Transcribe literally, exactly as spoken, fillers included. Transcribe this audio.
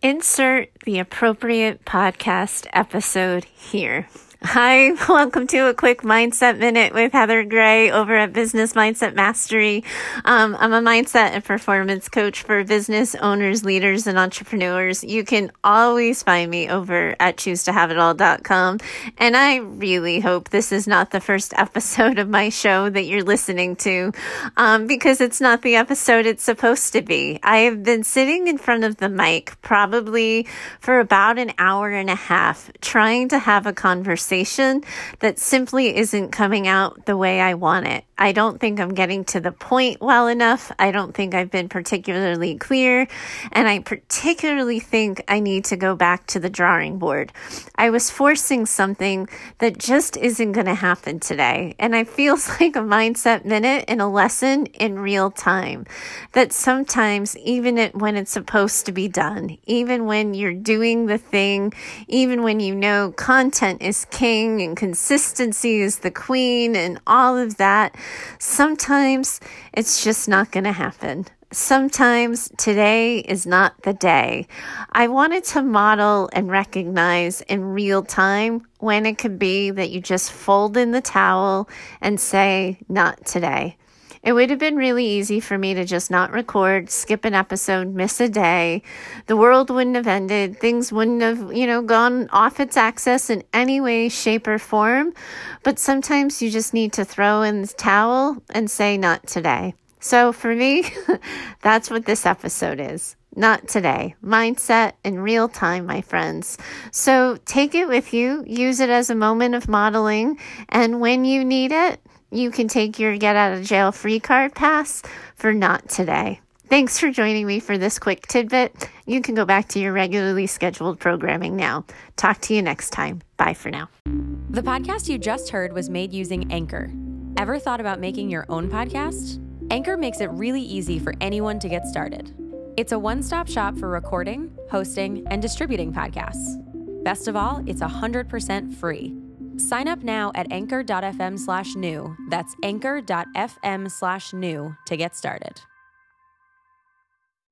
Insert the appropriate podcast episode here. Hi, welcome to a quick Mindset Minute with Heather Gray over at Business Mindset Mastery. Um, I'm a mindset and performance coach for business owners, leaders, and entrepreneurs. You can always find me over at choose to have it all dot com. And I really hope this is not the first episode of my show that you're listening to, um, because it's not the episode it's supposed to be. I have been sitting in front of the mic probably for about an hour and a half trying to have a conversation that simply isn't coming out the way I want it. I don't think I'm getting to the point well enough. I don't think I've been particularly clear, and I particularly think I need to go back to the drawing board. I was forcing something that just isn't going to happen today, and it feels like a mindset minute and a lesson in real time, that sometimes even it, when it's supposed to be done, even when you're doing the thing, even when you know content is king and consistency is the queen and all of that, sometimes it's just not going to happen. Sometimes today is not the day. I wanted to model and recognize in real time when it could be that you just fold in the towel and say, not today. It would have been really easy for me to just not record, skip an episode, miss a day. The world wouldn't have ended. Things wouldn't have, you know, gone off its axis in any way, shape, or form. But sometimes you just need to throw in the towel and say, not today. So for me, that's what this episode is. Not today. Mindset in real time, my friends. So take it with you. Use it as a moment of modeling. And when you need it, you can take your get out of jail free card pass for not today. Thanks for joining me for this quick tidbit. You can go back to your regularly scheduled programming now. Talk to you next time. Bye for now. The podcast you just heard was made using Anchor. Ever thought about making your own podcast? Anchor makes it really easy for anyone to get started. It's a one-stop shop for recording, hosting, and distributing podcasts. Best of all, it's one hundred percent free. Sign up now at anchor.fm slash new. That's anchor.fm slash new to get started.